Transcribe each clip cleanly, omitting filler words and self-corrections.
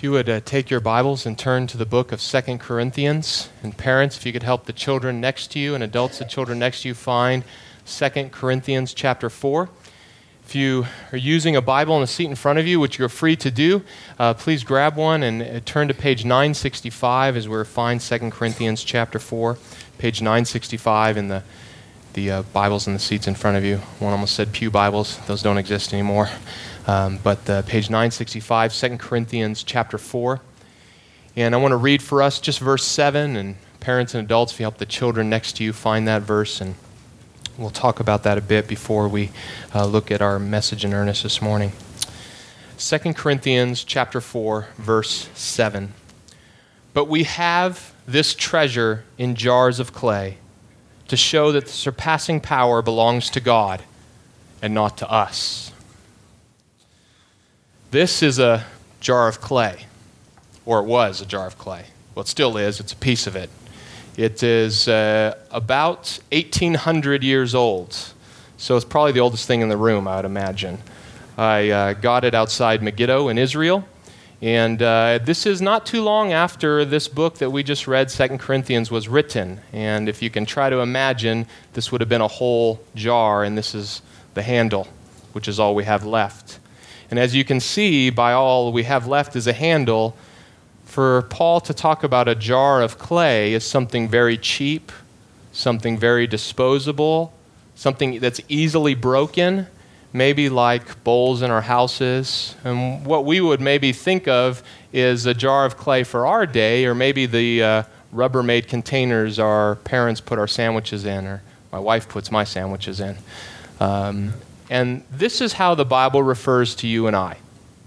If you would take your Bibles and turn to the book of 2 Corinthians, and parents, if you could help the children next to you and adults, the children next to you, find 2 Corinthians chapter 4. If you are using a Bible in the seat in front of you, which you're free to do, please grab one and turn to page 965 as we find 2 Corinthians chapter 4, page 965 in the Bibles in the seats in front of you. One almost said pew Bibles. Those don't exist anymore. But page 965, 2 Corinthians chapter 4. And I want to read for us just verse 7, and parents and adults, if you help the children next to you find that verse, and we'll talk about that a bit before we look at our message in earnest this morning. 2 Corinthians chapter 4, verse 7. But we have this treasure in jars of clay to show that the surpassing power belongs to God and not to us. This is a jar of clay, or it was a jar of clay. Well, it still is. It's a piece of it. It is about 1,800 years old, so it's probably the oldest thing in the room, I would imagine. I got it outside Megiddo in Israel, and this is not too long after this book that we just read, 2 Corinthians, was written. And if you can try to imagine, this would have been a whole jar, and this is the handle, which is all we have left. And as you can see, by all we have left is a handle. For Paul to talk about a jar of clay is something very cheap, something very disposable, something that's easily broken, maybe like bowls in our houses. And what we would maybe think of is a jar of clay for our day, or maybe the Rubbermaid containers our parents put our sandwiches in, or my wife puts my sandwiches in. And this is how the Bible refers to you and I.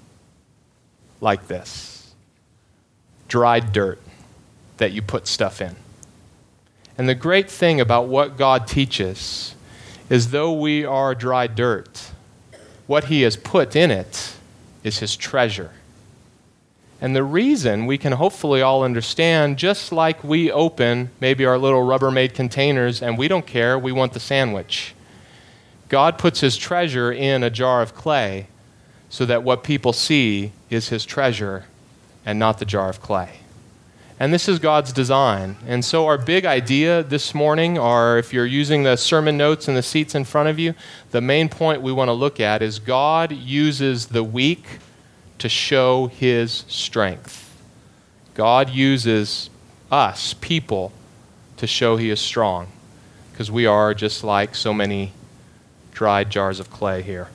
Like this. Dried dirt that you put stuff in. And the great thing about what God teaches is though we are dry dirt, what He has put in it is His treasure. And the reason we can hopefully all understand, just like we open maybe our little Rubbermaid containers and we don't care, we want the sandwich. God puts His treasure in a jar of clay so that what people see is His treasure and not the jar of clay. And this is God's design. And so our big idea this morning, or if you're using the sermon notes in the seats in front of you, the main point we want to look at is God uses the weak to show His strength. God uses us, people, to show He is strong, because we are just like so many dried jars of clay here.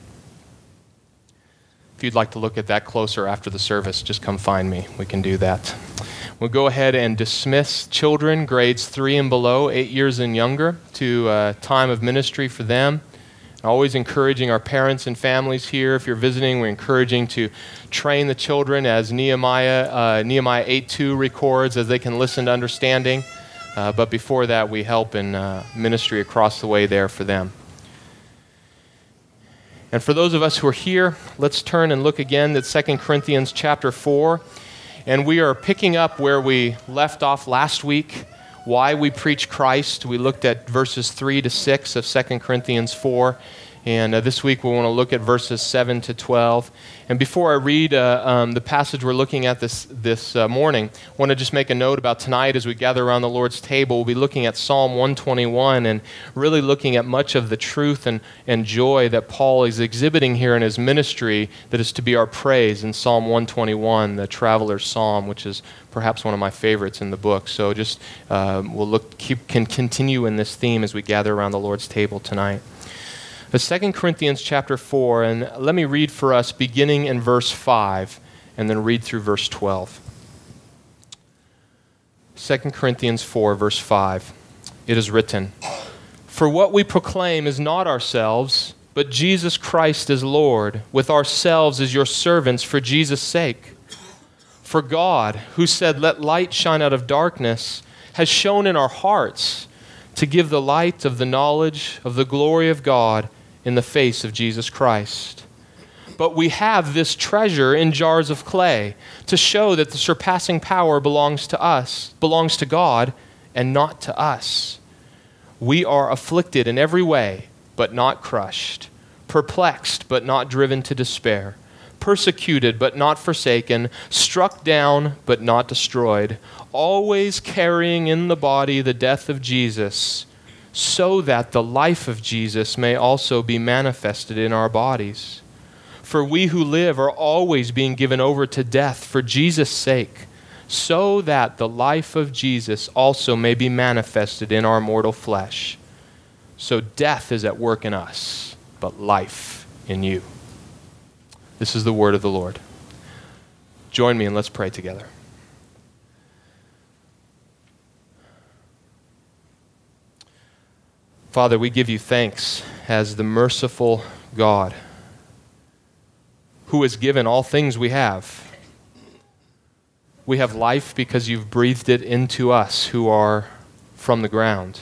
If you'd like to look at that closer after the service, just come find me. We can do that. We'll go ahead and dismiss children, grades 3 and below, 8 years and younger, to a time of ministry for them. Always encouraging our parents and families here. If you're visiting, we're encouraging to train the children as Nehemiah 8:2 records, as they can listen to understanding. But before that, we help in ministry across the way there for them. And for those of us who are here, let's turn and look again at 2 Corinthians chapter 4. And we are picking up where we left off last week, why we preach Christ. We looked at verses 3 to 6 of 2 Corinthians 4. And this week we want to look at verses 7 to 12. And before I read the passage we're looking at this morning, I want to just make a note about tonight as we gather around the Lord's table. We'll be looking at Psalm 121 and really looking at much of the truth and joy that Paul is exhibiting here in his ministry that is to be our praise in Psalm 121, the traveler's psalm, which is perhaps one of my favorites in the book. So just we'll can continue in this theme as we gather around the Lord's table tonight. 2 Corinthians chapter 4, and let me read for us beginning in verse 5 and then read through verse 12. 2 Corinthians 4, verse 5. It is written, "For what we proclaim is not ourselves, but Jesus Christ is Lord, with ourselves as your servants for Jesus' sake. For God, who said, 'Let light shine out of darkness,' has shone in our hearts to give the light of the knowledge of the glory of God in the face of Jesus Christ. But we have this treasure in jars of clay to show that the surpassing power belongs to God, and not to us. We are afflicted in every way, but not crushed, perplexed, but not driven to despair, persecuted but not forsaken, struck down but not destroyed, always carrying in the body the death of Jesus, so that the life of Jesus may also be manifested in our bodies. For we who live are always being given over to death for Jesus' sake, so that the life of Jesus also may be manifested in our mortal flesh. So death is at work in us, but life in you. This is the word of the Lord. Join me and let's pray together. Father, we give you thanks as the merciful God who has given all things we have. We have life because you've breathed it into us who are from the ground.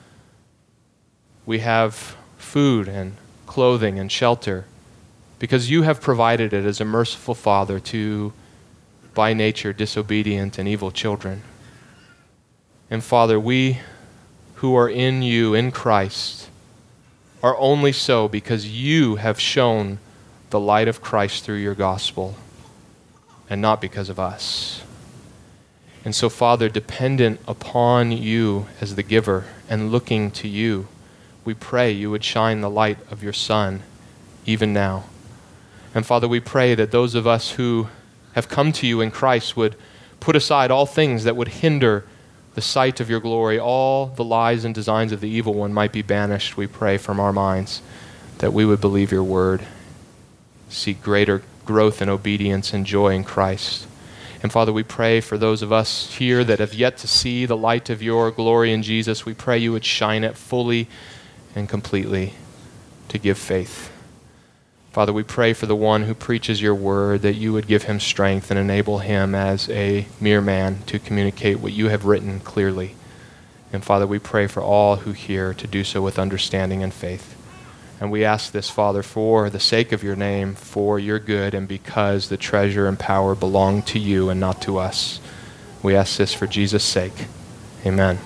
We have food and clothing and shelter because you have provided it as a merciful Father to, by nature, disobedient and evil children. And Father, we who are in you, in Christ, are only so because you have shown the light of Christ through your gospel, and not because of us. And so, Father, dependent upon you as the giver and looking to you, we pray you would shine the light of your Son even now. And Father, we pray that those of us who have come to you in Christ would put aside all things that would hinder the sight of your glory, all the lies and designs of the evil one might be banished, we pray, from our minds, that we would believe your word, seek greater growth and obedience and joy in Christ. And Father, we pray for those of us here that have yet to see the light of your glory in Jesus. We pray you would shine it fully and completely to give faith. Father, we pray for the one who preaches your word, that you would give him strength and enable him as a mere man to communicate what you have written clearly. And Father, we pray for all who hear to do so with understanding and faith. And we ask this, Father, for the sake of your name, for your good, and because the treasure and power belong to you and not to us. We ask this for Jesus' sake. Amen.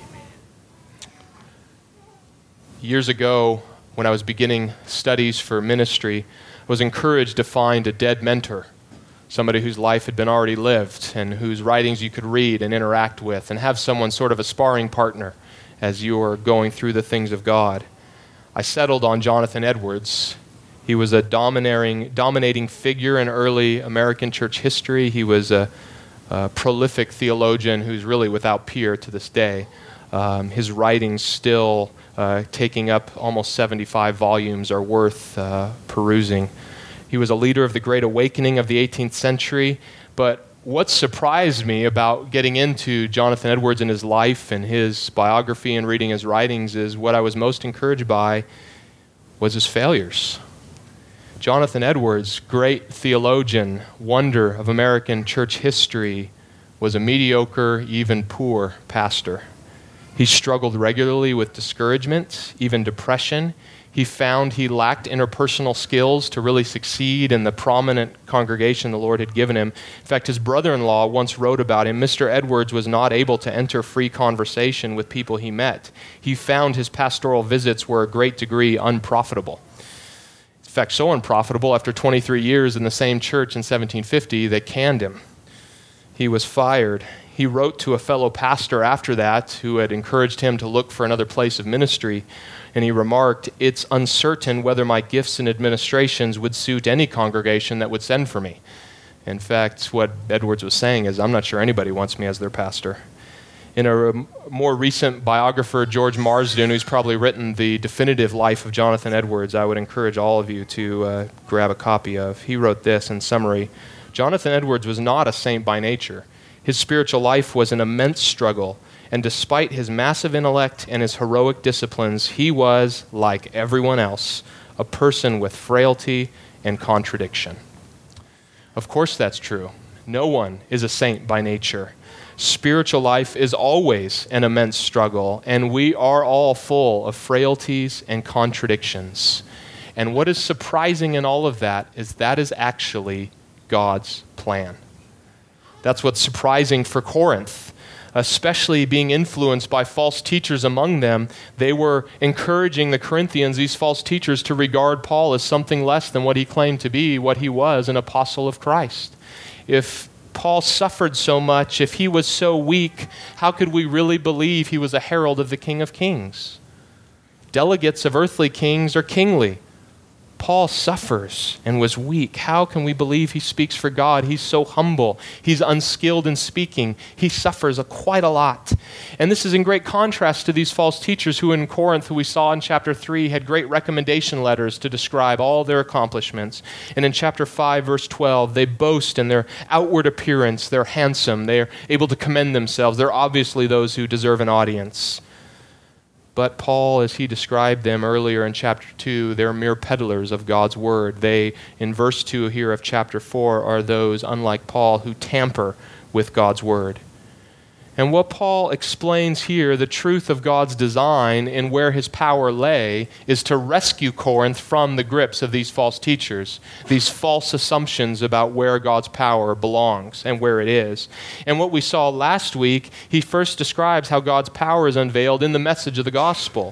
Years ago, when I was beginning studies for ministry, I was encouraged to find a dead mentor, somebody whose life had been already lived and whose writings you could read and interact with, and have someone sort of a sparring partner as you were going through the things of God. I settled on Jonathan Edwards. He was a dominating figure in early American church history. He was a prolific theologian who's really without peer to this day. His writings still taking up almost 75 volumes are worth perusing. He was a leader of the Great Awakening of the 18th century, but what surprised me about getting into Jonathan Edwards and his life and his biography and reading his writings is what I was most encouraged by was his failures. Jonathan Edwards, great theologian, wonder of American church history, was a mediocre, even poor pastor. He struggled regularly with discouragement, even depression. He found he lacked interpersonal skills to really succeed in the prominent congregation the Lord had given him. In fact, his brother-in-law once wrote about him, Mr. Edwards was not able to enter free conversation with people he met. He found his pastoral visits were a great degree unprofitable. In fact, so unprofitable, after 23 years in the same church in 1750, they canned him. He was fired. He wrote to a fellow pastor after that who had encouraged him to look for another place of ministry, and he remarked, "It's uncertain whether my gifts and administrations would suit any congregation that would send for me." In fact, what Edwards was saying is, I'm not sure anybody wants me as their pastor. In a more recent biographer, George Marsden, who's probably written the definitive life of Jonathan Edwards, I would encourage all of you to grab a copy of. He wrote this in summary: Jonathan Edwards was not a saint by nature. His spiritual life was an immense struggle, and despite his massive intellect and his heroic disciplines, he was, like everyone else, a person with frailty and contradiction. Of course that's true. No one is a saint by nature. Spiritual life is always an immense struggle, and we are all full of frailties and contradictions. And what is surprising in all of that is actually God's plan. That's what's surprising for Corinth. especially being influenced by false teachers among them, they were encouraging the Corinthians, these false teachers, to regard Paul as something less than what he claimed to be, what he was, an apostle of Christ. If Paul suffered so much, if he was so weak, how could we really believe he was a herald of the King of Kings? Delegates of earthly kings are kingly. Paul suffers and was weak. How can we believe he speaks for God? He's so humble. He's unskilled in speaking. He suffers quite a lot. And this is in great contrast to these false teachers who in Corinth, who we saw in chapter 3, had great recommendation letters to describe all their accomplishments. And in chapter 5, verse 12, they boast in their outward appearance. They're handsome. They're able to commend themselves. They're obviously those who deserve an audience. But Paul, as he described them earlier in chapter 2, they're mere peddlers of God's word. They, in verse 2 here of chapter 4, are those, unlike Paul, who tamper with God's word. And what Paul explains here, the truth of God's design and where his power lay, is to rescue Corinth from the grips of these false teachers, these false assumptions about where God's power belongs and where it is. And what we saw last week, he first describes how God's power is unveiled in the message of the gospel.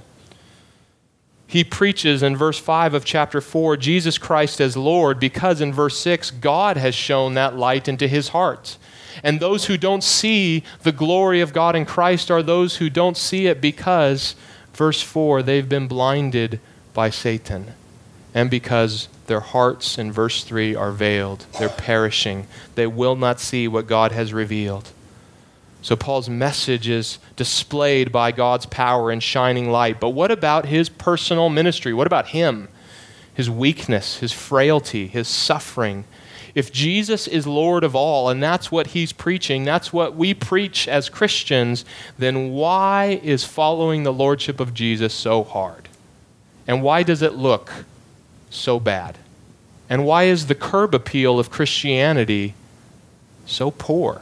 He preaches in verse 5 of chapter 4, Jesus Christ as Lord, because in verse 6, God has shown that light into his heart. And those who don't see the glory of God in Christ are those who don't see it because, verse 4, they've been blinded by Satan. And because their hearts, in verse 3, are veiled. They're perishing. They will not see what God has revealed. So Paul's message is displayed by God's power and shining light. But what about his personal ministry? What about him? His weakness, his frailty, his suffering. If Jesus is Lord of all, and that's what he's preaching, that's what we preach as Christians, then why is following the lordship of Jesus so hard? And why does it look so bad? And why is the curb appeal of Christianity so poor?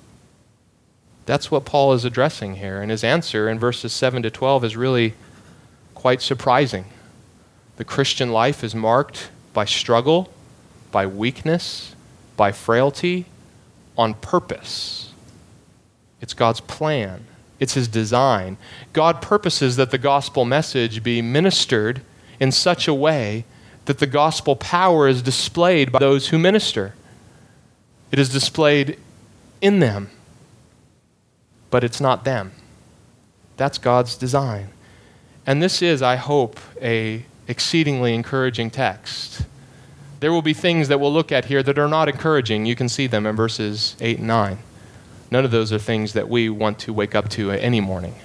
That's what Paul is addressing here, and his answer in verses 7 to 12 is really quite surprising. The Christian life is marked by struggle, by weakness, by frailty, on purpose. It's God's plan. It's his design. God purposes that the gospel message be ministered in such a way that the gospel power is displayed by those who minister. It is displayed in them, but it's not them. That's God's design. And this is, I hope, a exceedingly encouraging text. There will be things that we'll look at here that are not encouraging. You can see them in verses 8 and 9. None of those are things that we want to wake up to any morning.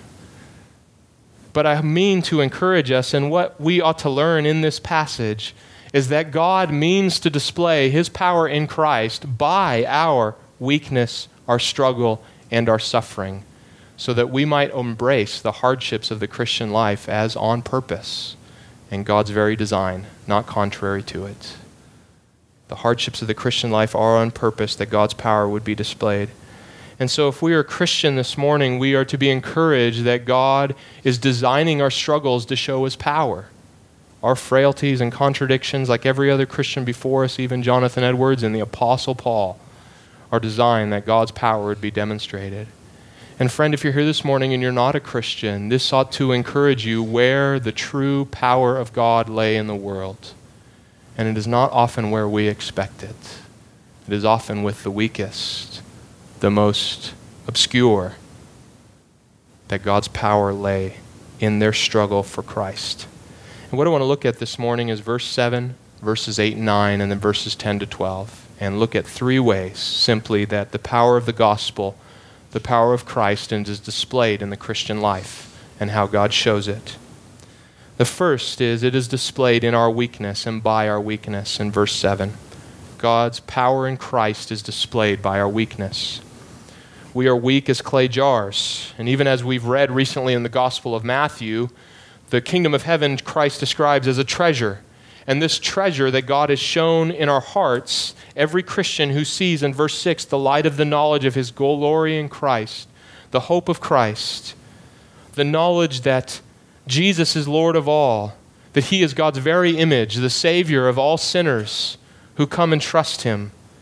But I mean to encourage us, and what we ought to learn in this passage is that God means to display his power in Christ by our weakness, our struggle, and our suffering, so that we might embrace the hardships of the Christian life as on purpose and God's very design, not contrary to it. The hardships of the Christian life are on purpose that God's power would be displayed. And so if we are Christian this morning, we are to be encouraged that God is designing our struggles to show his power. Our frailties and contradictions, like every other Christian before us, even Jonathan Edwards and the Apostle Paul, are designed that God's power would be demonstrated. And friend, if you're here this morning and you're not a Christian, this ought to encourage you where the true power of God lay in the world. And it is not often where we expect it. It is often with the weakest, the most obscure, that God's power lay in their struggle for Christ. And what I want to look at this morning is verse 7, verses 8 and 9, and then verses 10 to 12. And look at three ways, simply, that the power of the gospel, the power of Christ, is displayed in the Christian life and how God shows it. The first is it is displayed in our weakness and by our weakness in verse 7. God's power in Christ is displayed by our weakness. We are weak as clay jars. And even as we've read recently in the Gospel of Matthew, the kingdom of heaven Christ describes as a treasure. And this treasure that God has shown in our hearts, every Christian who sees in verse 6 the light of the knowledge of his glory in Christ, the hope of Christ, the knowledge that Jesus is Lord of all, that he is God's very image, the Savior of all sinners who come and trust him.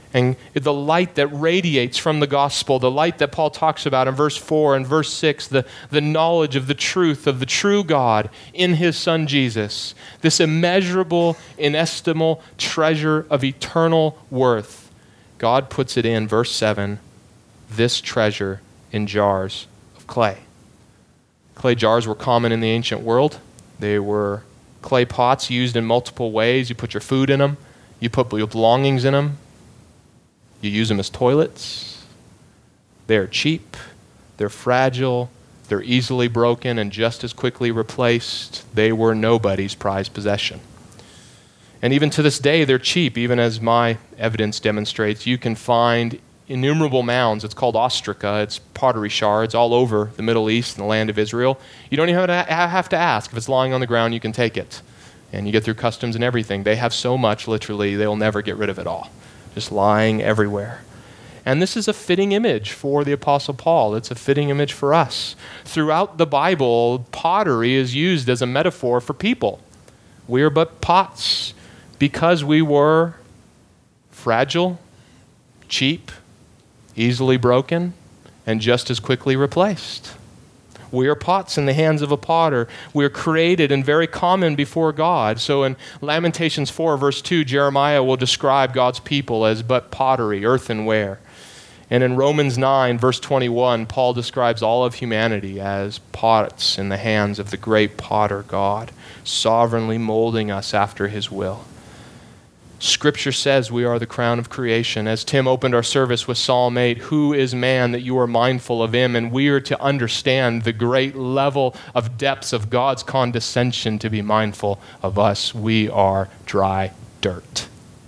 And the light that radiates from the gospel, the light that Paul talks about in verse 4 and verse 6, the knowledge of the truth of the true God in his Son Jesus, this immeasurable, inestimable treasure of eternal worth, God puts it in, verse 7, this treasure in jars of clay. Clay jars were common in the ancient world. They were clay pots used in multiple ways. You put your food in them. You put your belongings in them. You use them as toilets. They're cheap. They're fragile. They're easily broken and just as quickly replaced. They were nobody's prized possession. And even to this day, they're cheap. Even as my evidence demonstrates, you can find innumerable mounds. It's called ostraca. It's pottery shards all over the Middle East and the land of Israel. You don't even have to ask. If it's lying on the ground, you can take it. And you get through customs and everything. They have so much, literally, they'll never get rid of it all. Just lying everywhere. And this is a fitting image for the Apostle Paul. It's a fitting image for us. Throughout the Bible, pottery is used as a metaphor for people. We are but pots because we were fragile, cheap, easily broken, and just as quickly replaced. We are pots in the hands of a potter. We are created and very common before God. So in Lamentations 4, verse 2, Jeremiah will describe God's people as but pottery, earthenware. And in Romans 9, verse 21, Paul describes all of humanity as pots in the hands of the great potter God, sovereignly molding us after his will. Scripture says we are the crown of creation. As Tim opened our service with Psalm 8, who is man that you are mindful of him? And we are to understand the great level of depths of God's condescension to be mindful of us. We are dry dirt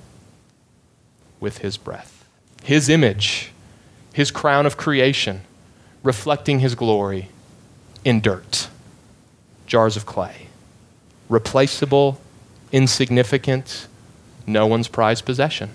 with his breath. His image, his crown of creation, reflecting his glory in dirt. Jars of clay. Replaceable, insignificant, no one's prized possession.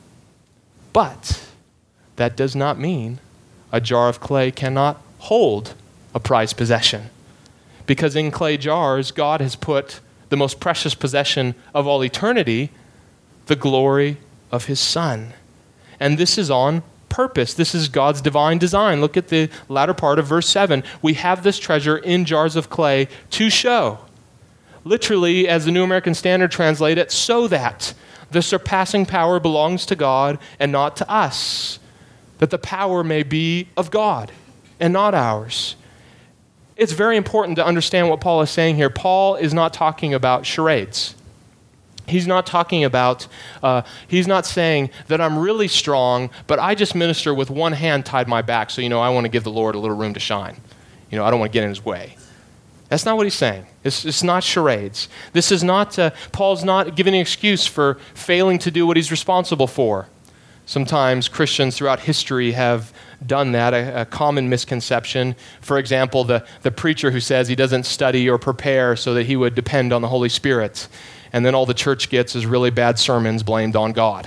But that does not mean a jar of clay cannot hold a prized possession. Because in clay jars, God has put the most precious possession of all eternity, the glory of his Son. And this is on purpose. This is God's divine design. Look at the latter part of verse 7. We have this treasure in jars of clay to show. Literally, as the New American Standard translates it, so that the surpassing power belongs to God and not to us, that the power may be of God and not ours. It's very important to understand what Paul is saying here. Paul is not talking about charades. He's not talking about, he's not saying that I'm really strong, but I just minister with one hand tied my back, so, I want to give the Lord a little room to shine. I don't want to get in his way. That's not what he's saying. It's not charades. This is not, Paul's not giving an excuse for failing to do what he's responsible for. Sometimes Christians throughout history have done that, a common misconception. For example, the preacher who says he doesn't study or prepare so that he would depend on the Holy Spirit. And then all the church gets is really bad sermons blamed on God.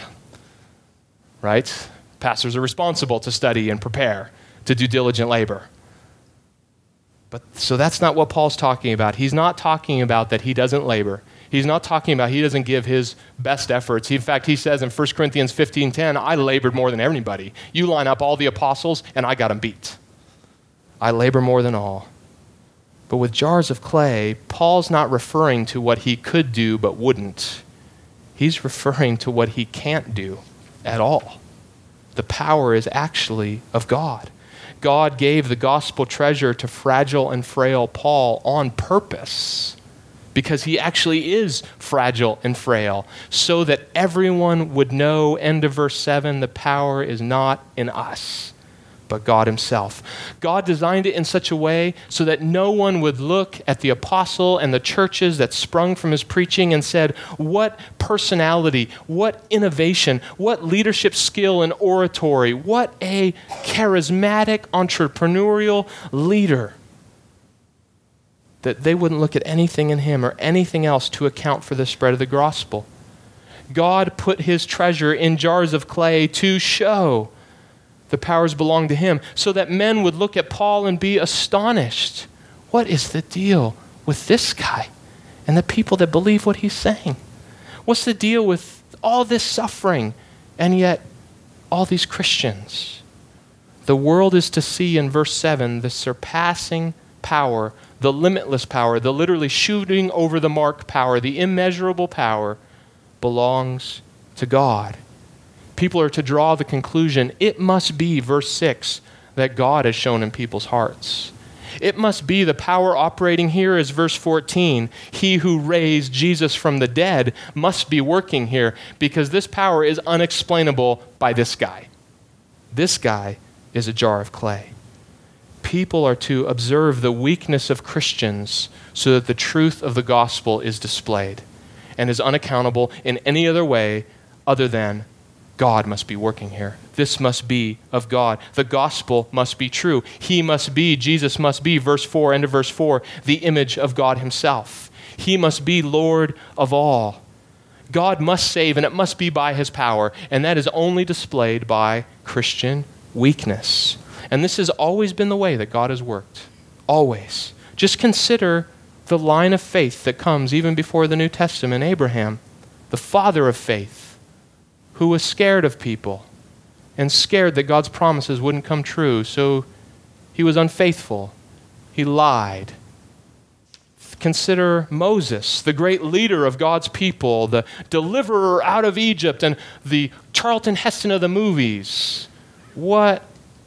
Right? Pastors are responsible to study and prepare, to do diligent labor. So that's not what Paul's talking about. He's not talking about that he doesn't labor. He's not talking about he doesn't give his best efforts. In fact, he says in 1 Corinthians 15:10, I labored more than everybody. You line up all the apostles, and I got them beat. I labor more than all. But with jars of clay, Paul's not referring to what he could do but wouldn't. He's referring to what he can't do at all. The power is actually of God. God gave the gospel treasure to fragile and frail Paul on purpose, because he actually is fragile and frail, so that everyone would know, end of verse 7, the power is not in us, but God himself. God designed it in such a way so that no one would look at the apostle and the churches that sprung from his preaching and said, what personality, what innovation, what leadership skill and oratory, what a charismatic entrepreneurial leader. That they wouldn't look at anything in him or anything else to account for the spread of the gospel. God put his treasure in jars of clay to show the powers belong to him, so that men would look at Paul and be astonished. What is the deal with this guy and the people that believe what he's saying? What's the deal with all this suffering? And yet all these Christians. The world is to see in verse 7 the surpassing power, the limitless power, the literally shooting over the mark power, the immeasurable power belongs to God. People are to draw the conclusion, it must be, verse 6, that God has shown in people's hearts. It must be the power operating here is verse 14. He who raised Jesus from the dead must be working here because this power is unexplainable by this guy. This guy is a jar of clay. People are to observe the weakness of Christians so that the truth of the gospel is displayed and is unaccountable in any other way other than God must be working here. This must be of God. The gospel must be true. He must be, Jesus must be, verse 4, end of verse 4, the image of God himself. He must be Lord of all. God must save, and it must be by his power, and that is only displayed by Christian weakness. And this has always been the way that God has worked. Always. Just consider the line of faith that comes even before the New Testament. Abraham, the father of faith, who was scared of people and scared that God's promises wouldn't come true, so he was unfaithful. He lied. Consider Moses, the great leader of God's people, the deliverer out of Egypt, and the Charlton Heston of the movies. What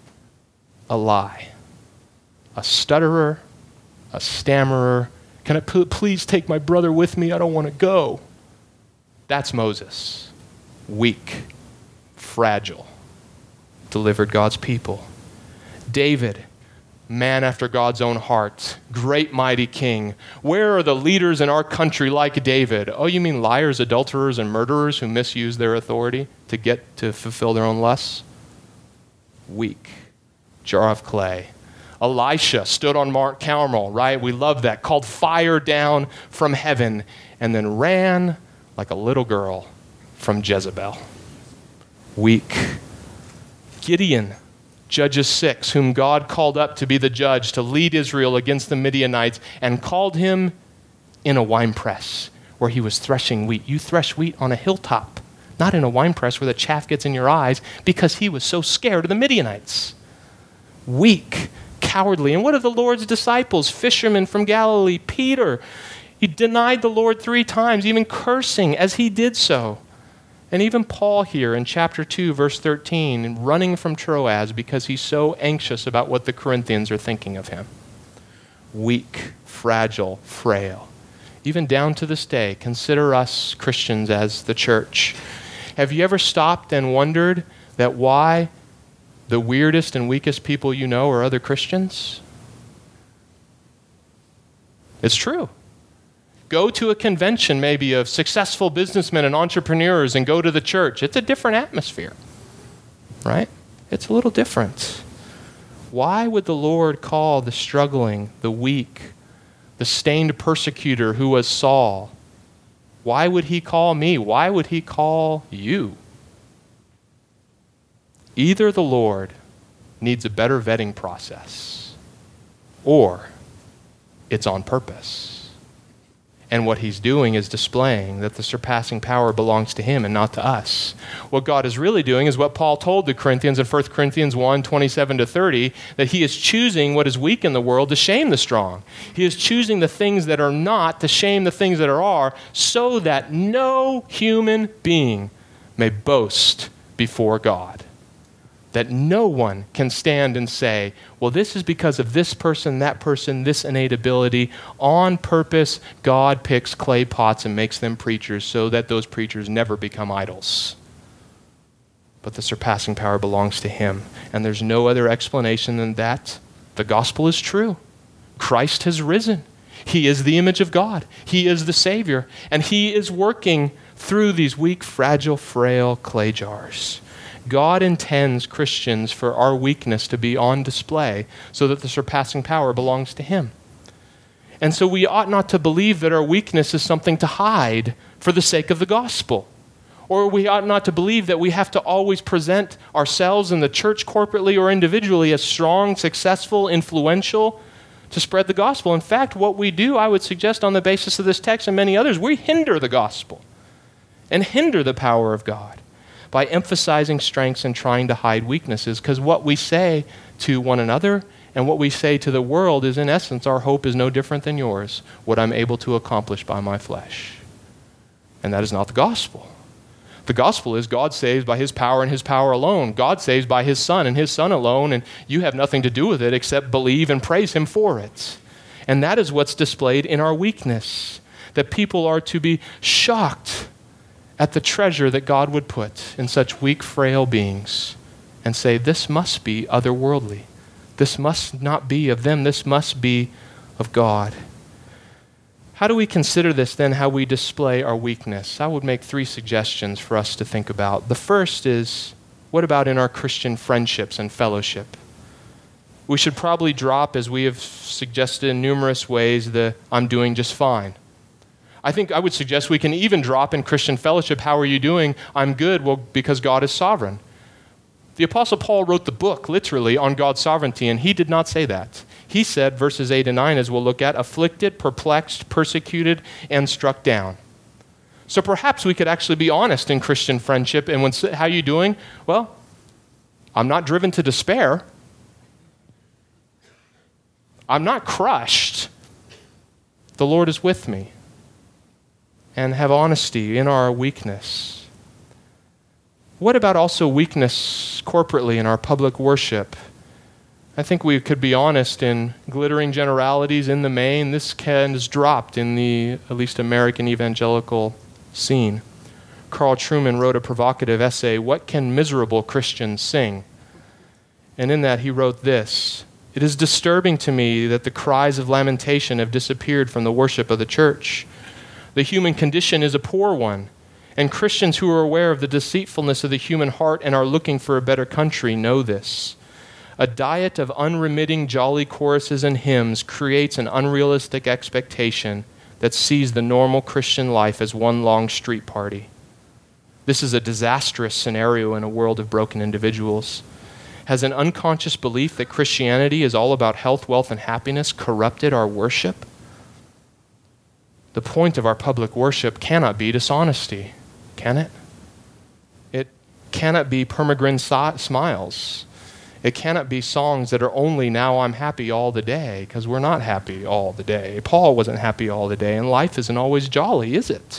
a lie. A stutterer, a stammerer. Can I please take my brother with me? I don't want to go. That's Moses. Weak, fragile, delivered God's people. David, man after God's own heart, great mighty king. Where are the leaders in our country like David? Oh, you mean liars, adulterers, and murderers who misuse their authority to fulfill their own lusts? Weak, jar of clay. Elisha stood on Mount Carmel, right? We love that. Called fire down from heaven and then ran like a little girl from Jezebel. Weak. Gideon, Judges 6, whom God called up to be the judge to lead Israel against the Midianites and called him in a winepress where he was threshing wheat. You thresh wheat on a hilltop, not in a winepress where the chaff gets in your eyes, because he was so scared of the Midianites. Weak, cowardly. And what of the Lord's disciples, fishermen from Galilee? Peter, he denied the Lord 3 times, even cursing as he did so. And even Paul here in chapter 2, verse 13, running from Troas because he's so anxious about what the Corinthians are thinking of him. Weak, fragile, frail. Even down to this day, consider us Christians as the church. Have you ever stopped and wondered that why the weirdest and weakest people you know are other Christians? It's true. Go to a convention maybe of successful businessmen and entrepreneurs and go to the church. It's a different atmosphere, right? It's a little different. Why would the Lord call the struggling, the weak, the stained persecutor who was Saul? Why would he call me? Why would he call you? Either the Lord needs a better vetting process or it's on purpose. And what he's doing is displaying that the surpassing power belongs to him and not to us. What God is really doing is what Paul told the Corinthians in 1 Corinthians 1, 27-30, that he is choosing what is weak in the world to shame the strong. He is choosing the things that are not to shame the things that are, so that no human being may boast before God. That no one can stand and say, well, this is because of this person, this innate ability. On purpose, God picks clay pots and makes them preachers so that those preachers never become idols. But the surpassing power belongs to him. And there's no other explanation than that. The gospel is true. Christ has risen. He is the image of God. He is the Savior. And he is working through these weak, fragile, frail clay jars. God intends Christians for our weakness to be on display so that the surpassing power belongs to him. And so we ought not to believe that our weakness is something to hide for the sake of the gospel. Or we ought not to believe that we have to always present ourselves in the church corporately or individually as strong, successful, influential to spread the gospel. In fact, what we do, I would suggest on the basis of this text and many others, we hinder the gospel and hinder the power of God by emphasizing strengths and trying to hide weaknesses. Because what we say to one another and what we say to the world is, in essence, our hope is no different than yours, what I'm able to accomplish by my flesh. And that is not the gospel. The gospel is God saves by his power and his power alone. God saves by his Son and his Son alone, and you have nothing to do with it except believe and praise him for it. And that is what's displayed in our weakness, that people are to be shocked at the treasure that God would put in such weak, frail beings and say, this must be otherworldly. This must not be of them. This must be of God. How do we consider this then, how we display our weakness? I would make 3 suggestions for us to think about. The first is, what about in our Christian friendships and fellowship? We should probably drop, as we have suggested in numerous ways, the I'm doing just fine. I think I would suggest we can even drop in Christian fellowship, how are you doing? I'm good, well, because God is sovereign. The Apostle Paul wrote the book, literally, on God's sovereignty, and he did not say that. He said, verses 8 and 9, as we'll look at, afflicted, perplexed, persecuted, and struck down. So perhaps we could actually be honest in Christian friendship, and how are you doing? Well, I'm not driven to despair. I'm not crushed. The Lord is with me. And have honesty in our weakness. What about also weakness corporately in our public worship? I think we could be honest in glittering generalities in the main. This is dropped in the, at least American evangelical scene. Carl Trueman wrote a provocative essay, What Can Miserable Christians Sing? And in that he wrote this, It is disturbing to me that the cries of lamentation have disappeared from the worship of the church. The human condition is a poor one, and Christians who are aware of the deceitfulness of the human heart and are looking for a better country know this. A diet of unremitting jolly choruses and hymns creates an unrealistic expectation that sees the normal Christian life as one long street party. This is a disastrous scenario in a world of broken individuals. Has an unconscious belief that Christianity is all about health, wealth, and happiness corrupted our worship? The point of our public worship cannot be dishonesty, can it? It cannot be permagrin smiles. It cannot be songs that are only now I'm happy all the day, because we're not happy all the day. Paul wasn't happy all the day, and life isn't always jolly, is it?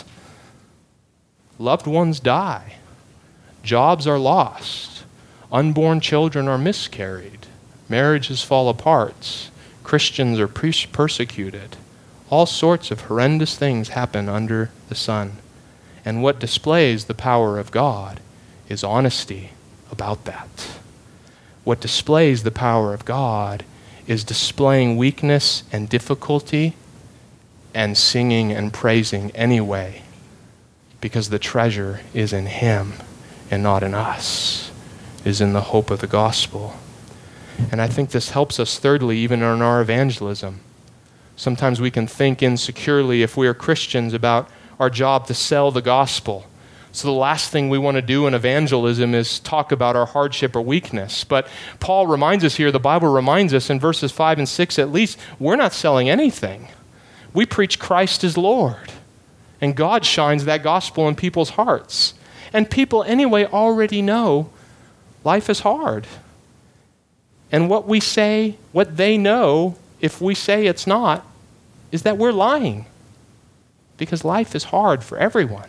Loved ones die. Jobs are lost. Unborn children are miscarried. Marriages fall apart. Christians are persecuted. All sorts of horrendous things happen under the sun. And what displays the power of God is honesty about that. What displays the power of God is displaying weakness and difficulty and singing and praising anyway, because the treasure is in him and not in us, it is in the hope of the gospel. And I think this helps us thirdly, even in our evangelism. Sometimes we can think insecurely, if we are Christians, about our job to sell the gospel. So the last thing we want to do in evangelism is talk about our hardship or weakness. But Paul reminds us here, the Bible reminds us in verses 5 and 6 at least, we're not selling anything. We preach Christ as Lord. And God shines that gospel in people's hearts. And people anyway already know life is hard. And what we say, what they know, if we say it's not, is that we're lying. Because life is hard for everyone.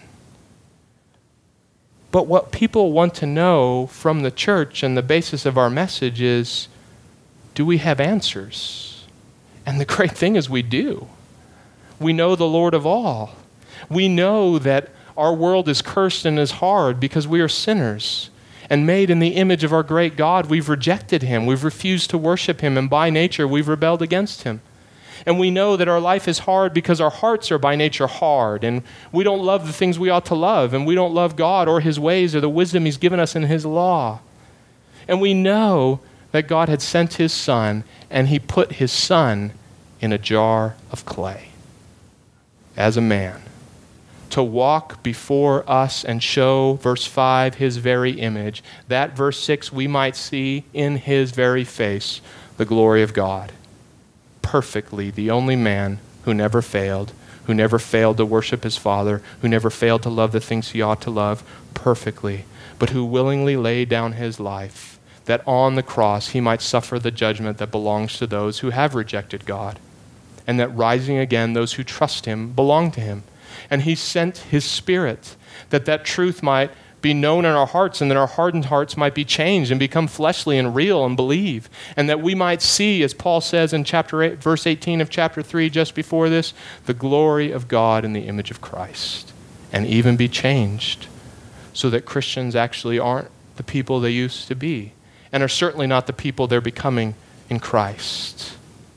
But what people want to know from the church and the basis of our message is, do we have answers? And the great thing is we do. We know the Lord of all. We know that our world is cursed and is hard because we are sinners. And made in the image of our great God, we've rejected him. We've refused to worship him. And by nature, we've rebelled against him. And we know that our life is hard because our hearts are by nature hard. And we don't love the things we ought to love. And we don't love God or his ways or the wisdom he's given us in his law. And we know that God had sent his Son, and he put his Son in a jar of clay as a man, to walk before us and show, verse 5, his very image. That, verse 6, we might see in his very face the glory of God. Perfectly, the only man who never failed, who never failed to worship his Father, who never failed to love the things he ought to love perfectly, but who willingly laid down his life, that on the cross he might suffer the judgment that belongs to those who have rejected God, and that rising again, those who trust him belong to him. And he sent his Spirit, that that truth might be known in our hearts, and that our hardened hearts might be changed and become fleshly and real and believe, and that we might see, as Paul says in chapter 8, verse 18 of chapter 3, just before this, the glory of God in the image of Christ, and even be changed, so that Christians actually aren't the people they used to be, and are certainly not the people they're becoming in Christ.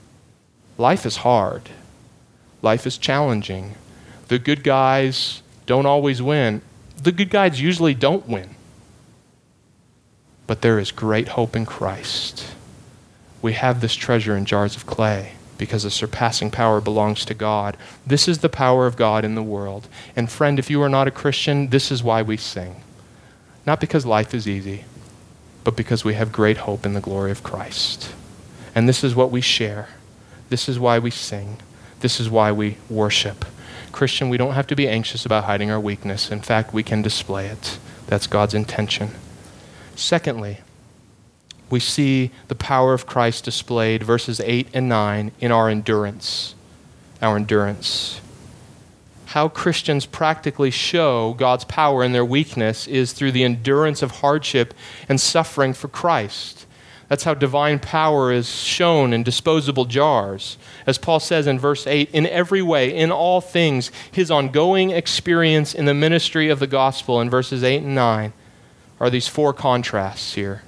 Life is hard. Life is challenging. The good guys don't always win. The good guys usually don't win. But there is great hope in Christ. We have this treasure in jars of clay because the surpassing power belongs to God. This is the power of God in the world. And friend, if you are not a Christian, this is why we sing. Not because life is easy, but because we have great hope in the glory of Christ. And this is what we share. This is why we sing. This is why we worship. Christian, we don't have to be anxious about hiding our weakness. In fact, we can display it. That's God's intention. Secondly, we see the power of Christ displayed, verses 8 and 9, in our endurance. Our endurance. How Christians practically show God's power in their weakness is through the endurance of hardship and suffering for Christ. That's how divine power is shown in disposable jars. As Paul says in verse 8, in every way, in all things, his ongoing experience in the ministry of the gospel in verses 8 and 9 are these four contrasts here.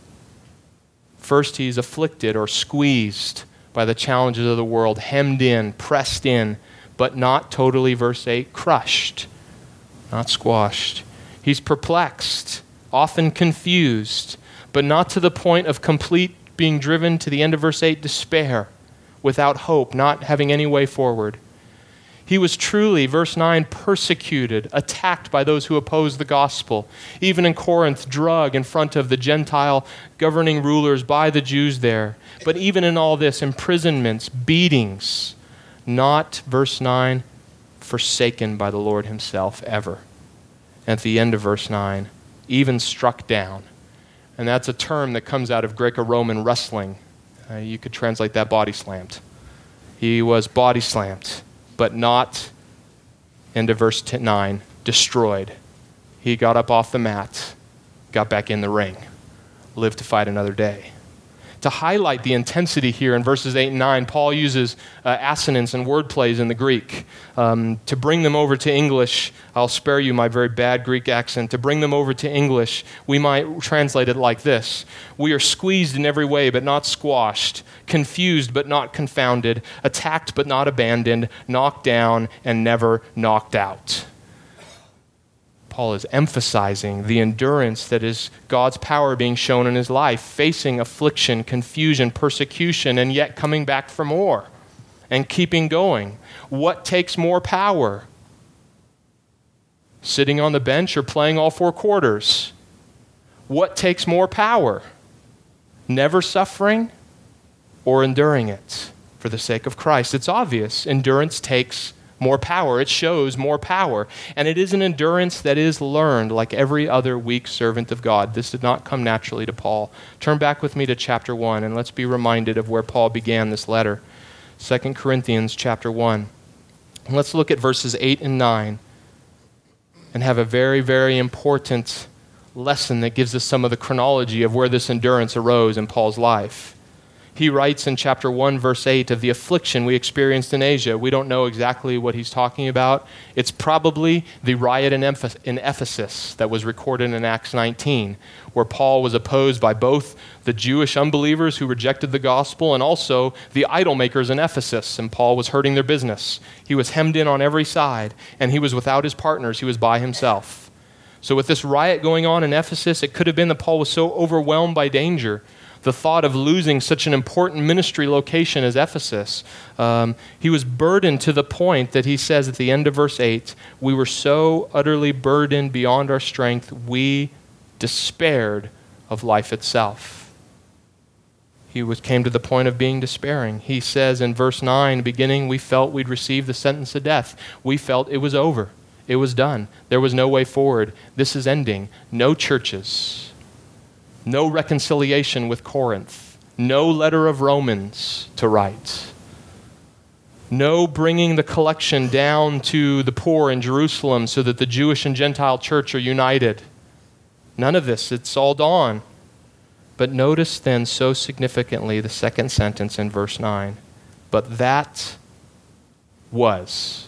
First, he's afflicted or squeezed by the challenges of the world, hemmed in, pressed in, but not totally, verse 8, crushed, not squashed. He's perplexed, often confused, but not to the point of complete being driven to the end of verse 8, despair, without hope, not having any way forward. He was truly, verse 9, persecuted, attacked by those who oppose the gospel. Even in Corinth, drug in front of the Gentile governing rulers by the Jews there. But even in all this, imprisonments, beatings, not, verse 9, forsaken by the Lord himself ever. And at the end of verse 9, even struck down. And that's a term that comes out of Greco-Roman wrestling. You could translate that body slammed. He was body slammed, but not, end of verse 9, destroyed. He got up off the mat, got back in the ring, lived to fight another day. To highlight the intensity here in verses 8 and 9, Paul uses assonance and word plays in the Greek. To bring them over to English, I'll spare you my very bad Greek accent. To bring them over to English, we might translate it like this. We are squeezed in every way, but not squashed, confused, but not confounded, attacked, but not abandoned, knocked down, and never knocked out. Paul is emphasizing the endurance that is God's power being shown in his life, facing affliction, confusion, persecution, and yet coming back for more and keeping going. What takes more power? Sitting on the bench or playing all four quarters? What takes more power? Never suffering or enduring it for the sake of Christ? It's obvious. Endurance takes more power. It shows more power. And it is an endurance that is learned like every other weak servant of God. This did not come naturally to Paul. Turn back with me to chapter 1 and let's be reminded of where Paul began this letter. 2 Corinthians chapter 1. And let's look at verses 8 and 9 and have a very, very important lesson that gives us some of the chronology of where this endurance arose in Paul's life. He writes in chapter 1, verse 8, of the affliction we experienced in Asia. We don't know exactly what he's talking about. It's probably the riot in Ephesus that was recorded in Acts 19, where Paul was opposed by both the Jewish unbelievers who rejected the gospel and also the idol makers in Ephesus, and Paul was hurting their business. He was hemmed in on every side, and he was without his partners. He was by himself. So with this riot going on in Ephesus, it could have been that Paul was so overwhelmed by danger, the thought of losing such an important ministry location as Ephesus. He was burdened to the point that he says at the end of verse 8, we were so utterly burdened beyond our strength, we despaired of life itself. came to the point of being despairing. He says in verse 9, beginning, we felt we'd received the sentence of death. We felt it was over. It was done. There was no way forward. This is ending. No churches. No reconciliation with Corinth. No letter of Romans to write. No bringing the collection down to the poor in Jerusalem so that the Jewish and Gentile church are united. None of this. It's all gone. But notice then so significantly the second sentence in verse 9. But that was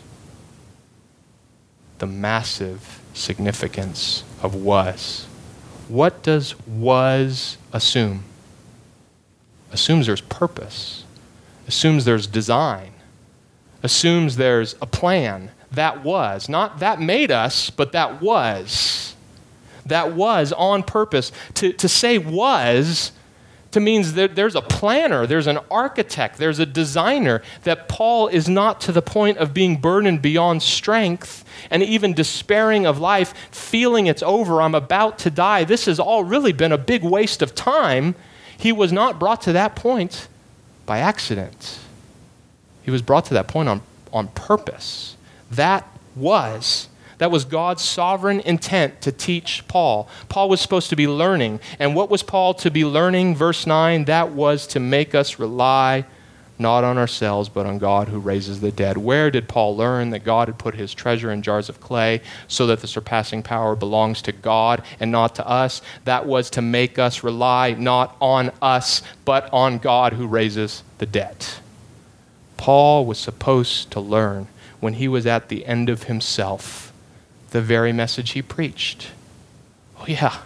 the massive significance of was. What does was assume? Assumes there's purpose. Assumes there's design. Assumes there's a plan. That was. Not that made us, but that was. That was on purpose. To say was means that there's a planner, there's an architect, there's a designer, that Paul is not to the point of being burdened beyond strength and even despairing of life, feeling it's over, I'm about to die. This has all really been a big waste of time. He was not brought to that point by accident. He was brought to that point on purpose. That was God's sovereign intent to teach Paul. Paul was supposed to be learning. And what was Paul to be learning? Verse 9, that was to make us rely not on ourselves, but on God who raises the dead. Where did Paul learn that God had put his treasure in jars of clay so that the surpassing power belongs to God and not to us? That was to make us rely not on us, but on God who raises the dead. Paul was supposed to learn when he was at the end of himself the very message he preached. Oh yeah,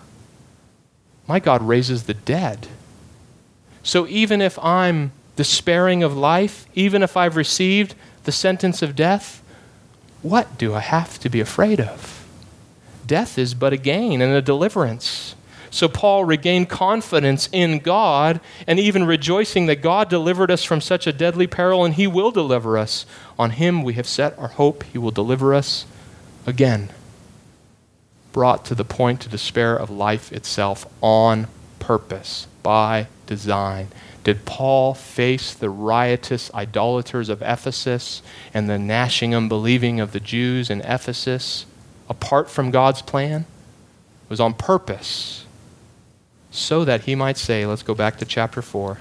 my God raises the dead. So even if I'm despairing of life, even if I've received the sentence of death, what do I have to be afraid of? Death is but a gain and a deliverance. So Paul regained confidence in God and even rejoicing that God delivered us from such a deadly peril and he will deliver us. On him we have set our hope. He will deliver us again. Brought to the point to despair of life itself on purpose, by design. Did Paul face the riotous idolaters of Ephesus and the gnashing unbelieving of the Jews in Ephesus apart from God's plan? It was on purpose so that he might say, let's go back to chapter 4.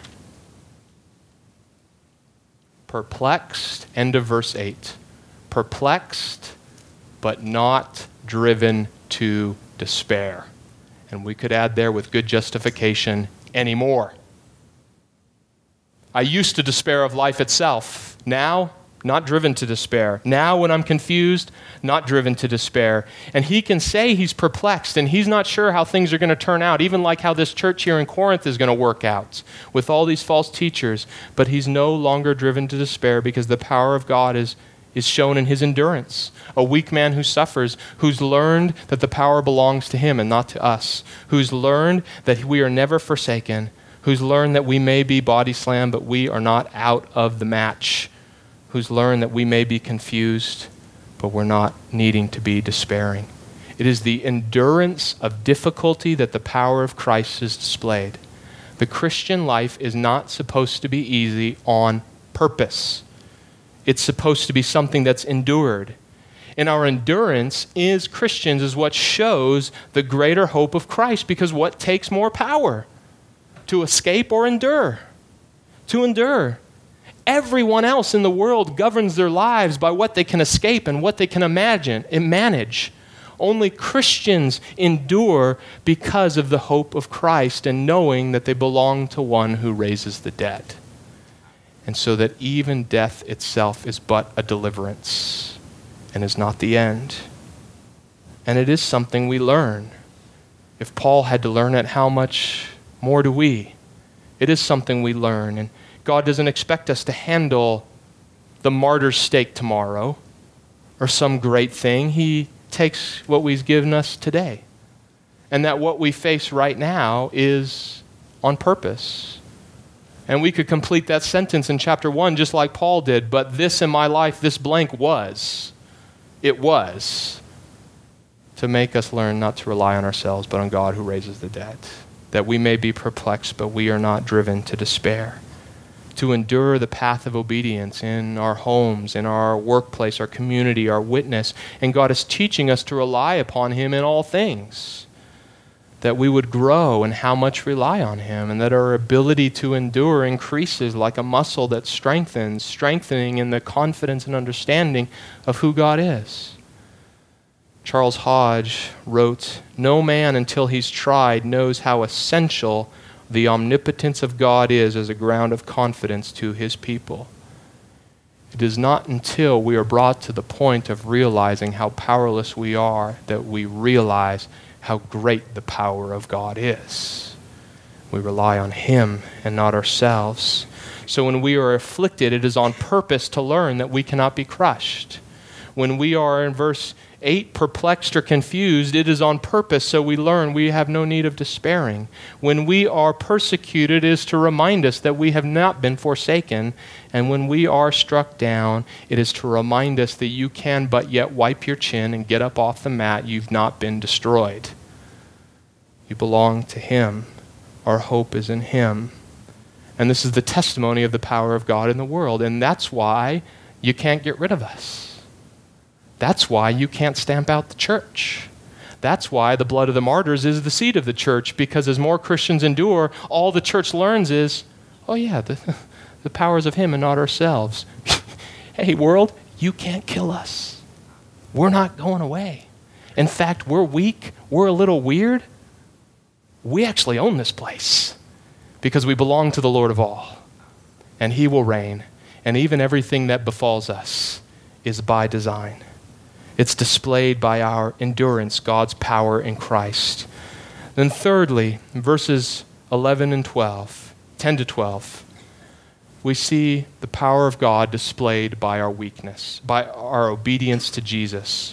Perplexed, end of verse 8. Perplexed, but not driven to despair. And we could add there with good justification, anymore. I used to despair of life itself. Now, not driven to despair. Now, when I'm confused, not driven to despair. And he can say he's perplexed and he's not sure how things are going to turn out, even like how this church here in Corinth is going to work out with all these false teachers. But he's no longer driven to despair because the power of God is shown in his endurance. A weak man who suffers, who's learned that the power belongs to him and not to us, who's learned that we are never forsaken, who's learned that we may be body slammed, but we are not out of the match, who's learned that we may be confused, but we're not needing to be despairing. It is the endurance of difficulty that the power of Christ is displayed. The Christian life is not supposed to be easy on purpose. It's supposed to be something that's endured. And our endurance as Christians is what shows the greater hope of Christ, because what takes more power? To escape or endure? To endure. Everyone else in the world governs their lives by what they can escape and what they can imagine and manage. Only Christians endure because of the hope of Christ and knowing that they belong to one who raises the dead. And so that even death itself is but a deliverance and is not the end. And it is something we learn. If Paul had to learn it, how much more do we? It is something we learn. And God doesn't expect us to handle the martyr's stake tomorrow or some great thing. He takes what he's given us today. And that what we face right now is on purpose. And we could complete that sentence in chapter 1 just like Paul did. But this in my life, this blank was. It was to make us learn not to rely on ourselves, but on God who raises the dead. that we may be perplexed, but we are not driven to despair. To endure the path of obedience in our homes, in our workplace, our community, our witness. And God is teaching us to rely upon Him in all things. That we would grow in how much rely on Him, and that our ability to endure increases like a muscle that strengthens, strengthening in the confidence and understanding of who God is. Charles Hodge wrote, "No man until he's tried knows how essential the omnipotence of God is as a ground of confidence to His people. It is not until we are brought to the point of realizing how powerless we are that we realize how great the power of God is. We rely on Him and not ourselves. So when we are afflicted, it is on purpose to learn that we cannot be crushed. When we are, in verse 8, perplexed or confused, it is on purpose, so we learn we have no need of despairing. When we are persecuted, it is to remind us that we have not been forsaken. And when we are struck down, it is to remind us that you can but yet wipe your chin and get up off the mat. You've not been destroyed. You belong to Him. Our hope is in Him. And this is the testimony of the power of God in the world. And that's why you can't get rid of us. That's why you can't stamp out the church. That's why the blood of the martyrs is the seed of the church, because as more Christians endure, all the church learns is, oh yeah, the powers of Him and not ourselves. Hey, world, you can't kill us. We're not going away. In fact, we're weak. We're a little weird. We actually own this place because we belong to the Lord of all, and He will reign, and even everything that befalls us is by design. It's displayed by our endurance, God's power in Christ. Then thirdly, in verses 11 and 12, 10 to 12, we see the power of God displayed by our weakness, by our obedience to Jesus.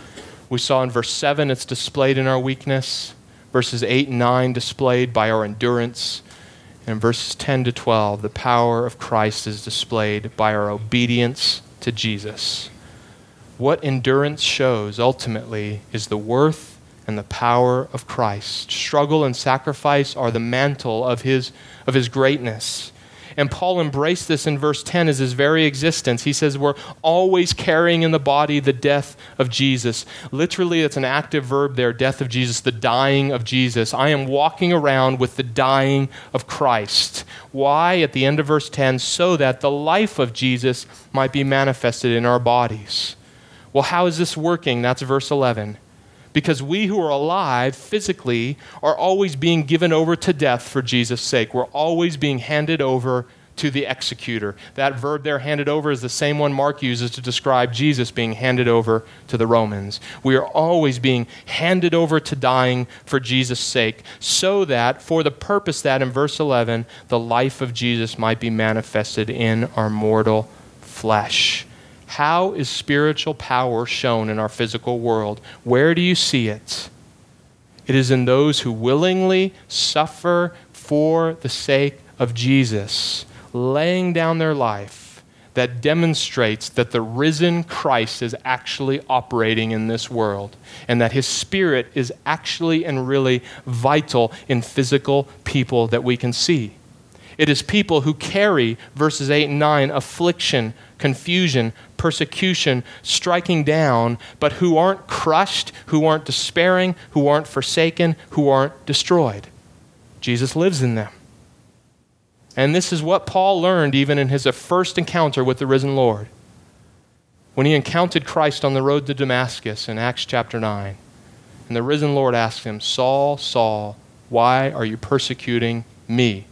We saw in verse 7 it's displayed in our weakness. Verses 8 and 9 displayed by our endurance. And in verses 10 to 12, the power of Christ is displayed by our obedience to Jesus. What endurance shows ultimately is the worth and the power of Christ. Struggle and sacrifice are the mantle of his greatness. And Paul embraced this in verse 10 as his very existence. He says we're always carrying in the body the death of Jesus. Literally, it's an active verb there, death of Jesus, the dying of Jesus. I am walking around with the dying of Christ. Why? At the end of verse 10, so that the life of Jesus might be manifested in our bodies. Well, how is this working? That's verse 11. Because we who are alive physically are always being given over to death for Jesus' sake. We're always being handed over to the executor. That verb there, handed over, is the same one Mark uses to describe Jesus being handed over to the Romans. We are always being handed over to dying for Jesus' sake, so that, for the purpose that, in verse 11, the life of Jesus might be manifested in our mortal flesh. How is spiritual power shown in our physical world? Where do you see it? It is in those who willingly suffer for the sake of Jesus, laying down their life, that demonstrates that the risen Christ is actually operating in this world, and that His Spirit is actually and really vital in physical people that we can see. It is people who carry, verses 8 and 9, affliction, confusion, persecution, striking down, but who aren't crushed, who aren't despairing, who aren't forsaken, who aren't destroyed. Jesus lives in them. And this is what Paul learned even in his first encounter with the risen Lord. When he encountered Christ on the road to Damascus in Acts chapter 9, and the risen Lord asked him, Saul, Saul, why are you persecuting me?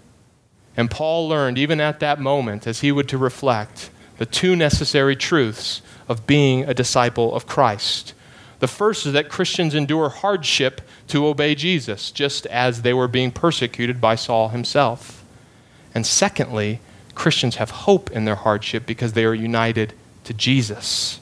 And Paul learned, even at that moment, as he would to reflect, the two necessary truths of being a disciple of Christ. The first is that Christians endure hardship to obey Jesus, just as they were being persecuted by Saul himself. And secondly, Christians have hope in their hardship because they are united to Jesus.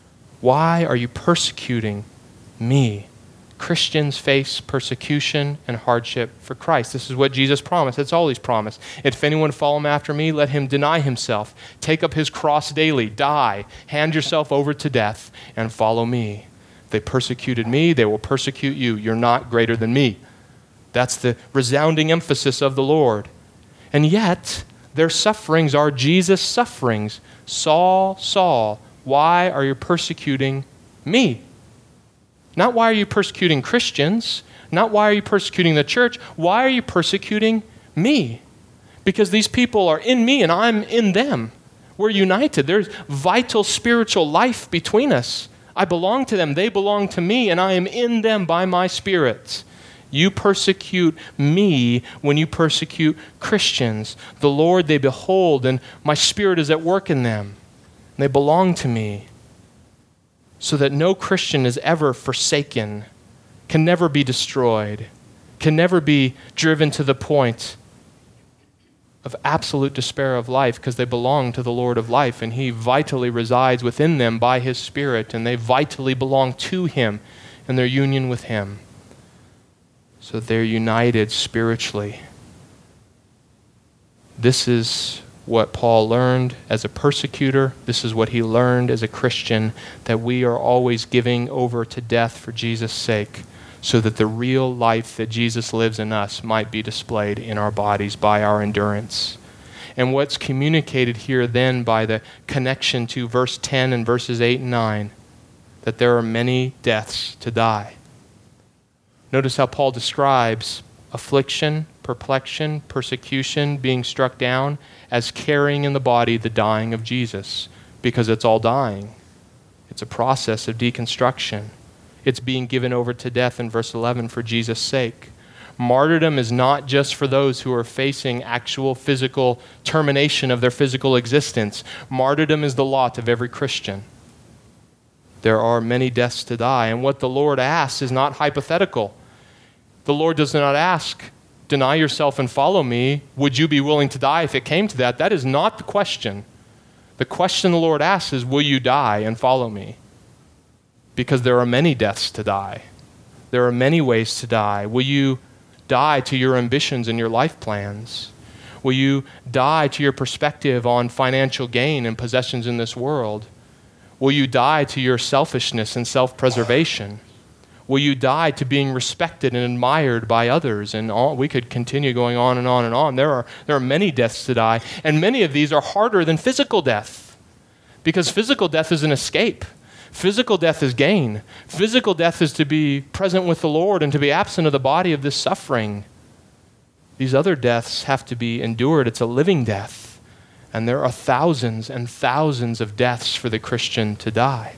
Why are you persecuting me? Christians face persecution and hardship for Christ. This is what Jesus promised. That's all He's promised. If anyone follow after me, let him deny himself, take up his cross daily, die, hand yourself over to death, and follow me. If they persecuted me, they will persecute you. You're not greater than me. That's the resounding emphasis of the Lord. And yet, their sufferings are Jesus' sufferings. Saul, Saul, why are you persecuting me? Not why are you persecuting Christians? Not why are you persecuting the church? Why are you persecuting me? Because these people are in me and I'm in them. We're united. There's vital spiritual life between us. I belong to them. They belong to me, and I am in them by my Spirit. You persecute me when you persecute Christians. The Lord they behold, and my Spirit is at work in them. They belong to me. So that no Christian is ever forsaken, can never be destroyed, can never be driven to the point of absolute despair of life, because they belong to the Lord of life, and He vitally resides within them by His Spirit, and they vitally belong to Him in their union with Him. So they're united spiritually. This is what Paul learned as a persecutor. This is what he learned as a Christian, that we are always giving over to death for Jesus' sake, so that the real life that Jesus lives in us might be displayed in our bodies by our endurance. And what's communicated here then by the connection to verse 10 and verses 8 and 9, that there are many deaths to die. Notice how Paul describes affliction, perplexion, persecution, being struck down, as carrying in the body the dying of Jesus, because it's all dying. It's a process of deconstruction. It's being given over to death in verse 11 for Jesus' sake. Martyrdom is not just for those who are facing actual physical termination of their physical existence. Martyrdom is the lot of every Christian. There are many deaths to die, and what the Lord asks is not hypothetical. The Lord does not ask, deny yourself and follow me. Would you be willing to die if it came to that? That is not the question. The question the Lord asks is, will you die and follow me? Because there are many deaths to die. There are many ways to die. Will you die to your ambitions and your life plans? Will you die to your perspective on financial gain and possessions in this world? Will you die to your selfishness and self-preservation? Will you die to being respected and admired by others? And we could continue going on and on and on. There are many deaths to die, and many of these are harder than physical death, because physical death is an escape. Physical death is gain. Physical death is to be present with the Lord and to be absent of the body of this suffering. These other deaths have to be endured. It's a living death. And there are thousands and thousands of deaths for the Christian to die.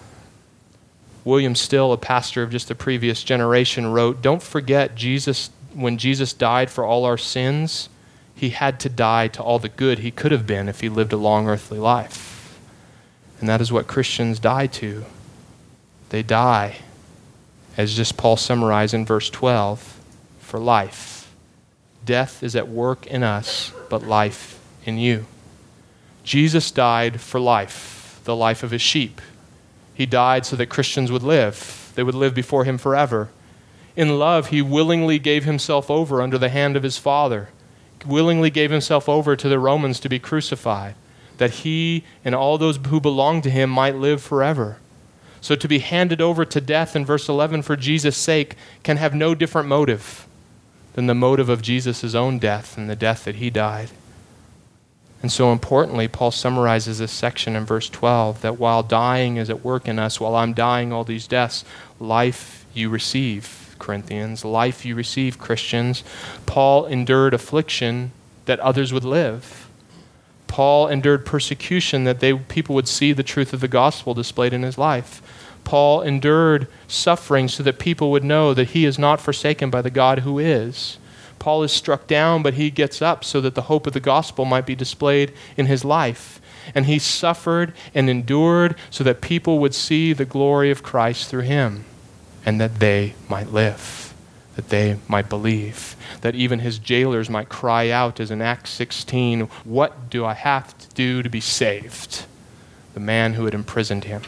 William Still, a pastor of just the previous generation, wrote, "Don't forget Jesus, when Jesus died for all our sins, He had to die to all the good He could have been if He lived a long earthly life." And that is what Christians die to. They die, as just Paul summarized in verse 12, for life. Death is at work in us, but life in you. Jesus died for life, the life of His sheep. He died so that Christians would live. They would live before Him forever. In love, He willingly gave Himself over under the hand of His Father, willingly gave Himself over to the Romans to be crucified, that He and all those who belong to Him might live forever. So to be handed over to death in verse 11 for Jesus' sake can have no different motive than the motive of Jesus' own death and the death that He died. And so importantly, Paul summarizes this section in verse 12, that while dying is at work in us, while I'm dying all these deaths, life you receive, Corinthians, life you receive, Christians. Paul endured affliction that others would live. Paul endured persecution that people would see the truth of the gospel displayed in his life. Paul endured suffering so that people would know that he is not forsaken by the God who is. Paul is struck down, but he gets up so that the hope of the gospel might be displayed in his life. And he suffered and endured so that people would see the glory of Christ through him, and that they might live, that they might believe, that even his jailers might cry out, as in Acts 16, "What do I have to do to be saved?" The man who had imprisoned him.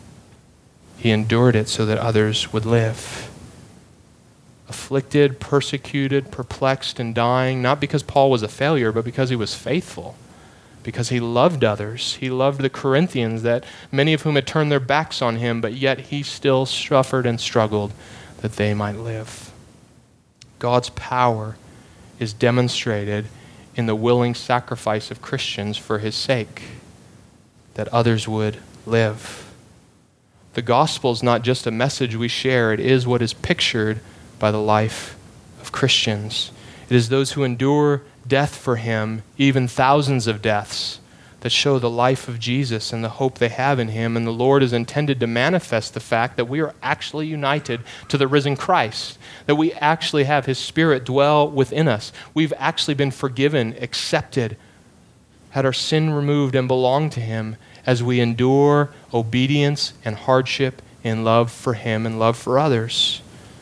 He endured it so that others would live. Afflicted, persecuted, perplexed, and dying, not because Paul was a failure, but because he was faithful, because he loved others. He loved the Corinthians, that many of whom had turned their backs on him, but yet he still suffered and struggled that they might live. God's power is demonstrated in the willing sacrifice of Christians for his sake, that others would live. The gospel is not just a message we share, it is what is pictured by the life of Christians. It is those who endure death for him, even thousands of deaths, that show the life of Jesus and the hope they have in him. And the Lord is intended to manifest the fact that we are actually united to the risen Christ, that we actually have his Spirit dwell within us. We've actually been forgiven, accepted, had our sin removed, and belong to him as we endure obedience and hardship in love for him and love for others.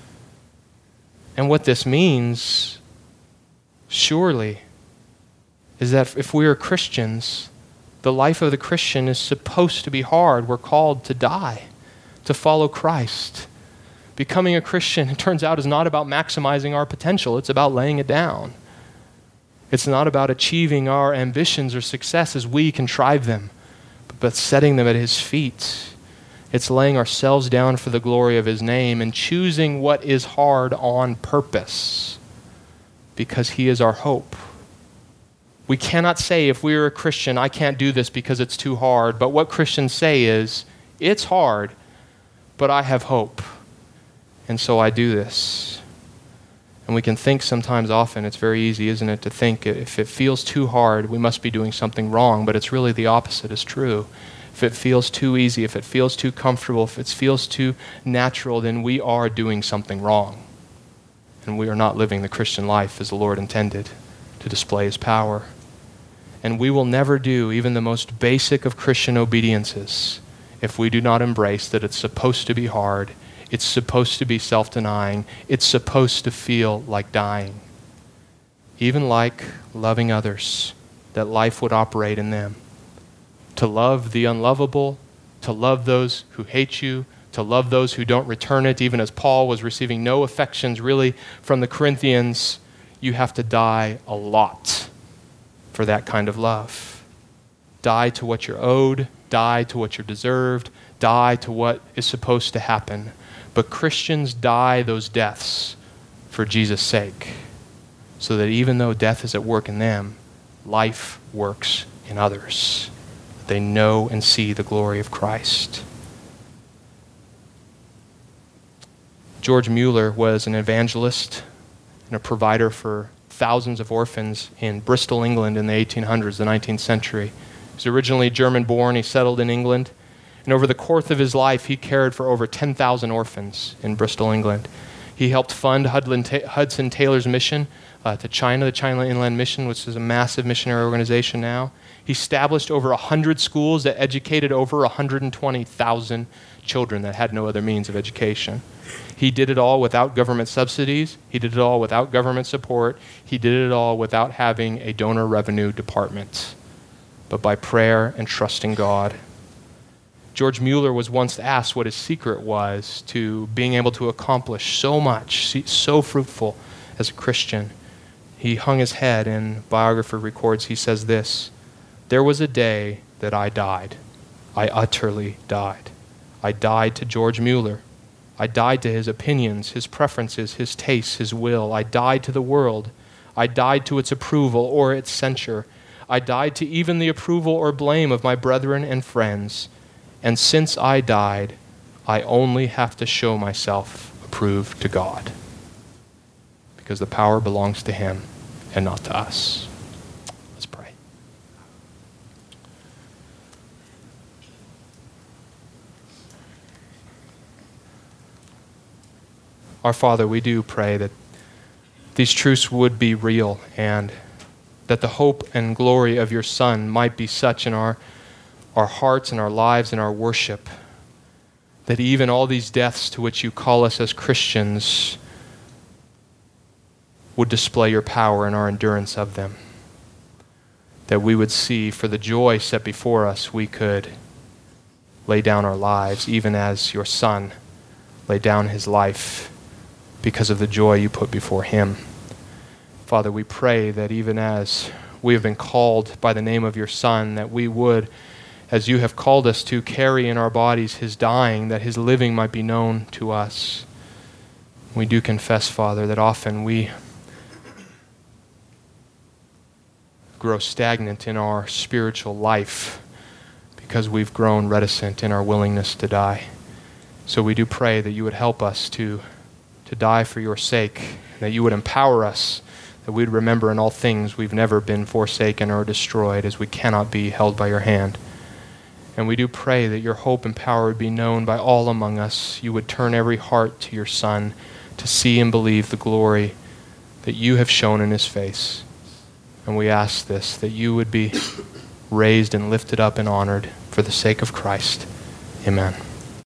And what this means, surely, is that if we are Christians, the life of the Christian is supposed to be hard. We're called to die, to follow Christ. Becoming a Christian, it turns out, is not about maximizing our potential. It's about laying it down. It's not about achieving our ambitions or success as we contrive them, but setting them at his feet. It's laying ourselves down for the glory of his name and choosing what is hard on purpose, because he is our hope. We cannot say, if we are a Christian, I can't do this because it's too hard. But what Christians say is, it's hard, but I have hope, and so I do this. And we can think sometimes, often, it's very easy, isn't it, to think if it feels too hard, we must be doing something wrong, but it's really the opposite is true. If it feels too easy, if it feels too comfortable, if it feels too natural, then we are doing something wrong. And we are not living the Christian life as the Lord intended, to display his power. And we will never do even the most basic of Christian obediences if we do not embrace that it's supposed to be hard, it's supposed to be self-denying, it's supposed to feel like dying. Even like loving others, that life would operate in them. To love the unlovable, to love those who hate you, to love those who don't return it, even as Paul was receiving no affections really from the Corinthians, you have to die a lot for that kind of love. Die to what you're owed, die to what you're deserved, die to what is supposed to happen. But Christians die those deaths for Jesus' sake, so that even though death is at work in them, life works in others. They know and see the glory of Christ. George Mueller was an evangelist and a provider for thousands of orphans in Bristol, England in the 1800s, the 19th century. He was originally German-born. He settled in England. And over the course of his life, he cared for over 10,000 orphans in Bristol, England. He helped fund Hudson Taylor's mission to China, the China Inland Mission, which is a massive missionary organization now. He established over 100 schools that educated over 120,000 children that had no other means of education. He did it all without government subsidies. He did it all without government support. He did it all without having a donor revenue department, but by prayer and trusting God. George Mueller was once asked what his secret was to being able to accomplish so much, so fruitful as a Christian. He hung his head, and biographer records, he says this: "There was a day that I died. I utterly died. I died to George Mueller. I died to his opinions, his preferences, his tastes, his will. I died to the world. I died to its approval or its censure. I died to even the approval or blame of my brethren and friends. And since I died, I only have to show myself approved to God, because the power belongs to him and not to us." Let's pray. Our Father, we do pray that these truths would be real, and that the hope and glory of your Son might be such in our hearts and our lives and our worship, that even all these deaths to which you call us as Christians would display your power and our endurance of them. That we would see, for the joy set before us, we could lay down our lives, even as your Son laid down his life because of the joy you put before him. Father, we pray that even as we have been called by the name of your Son, that we would, as you have called us to, carry in our bodies his dying, that his living might be known to us. We do confess, Father, that often we grow stagnant in our spiritual life because we've grown reticent in our willingness to die. So we do pray that you would help us to die for your sake, that you would empower us, that we'd remember in all things we've never been forsaken or destroyed, as we cannot be held by your hand. And we do pray that your hope and power would be known by all among us. You would turn every heart to your Son to see and believe the glory that you have shown in his face. And we ask this, that you would be raised and lifted up and honored for the sake of Christ. Amen.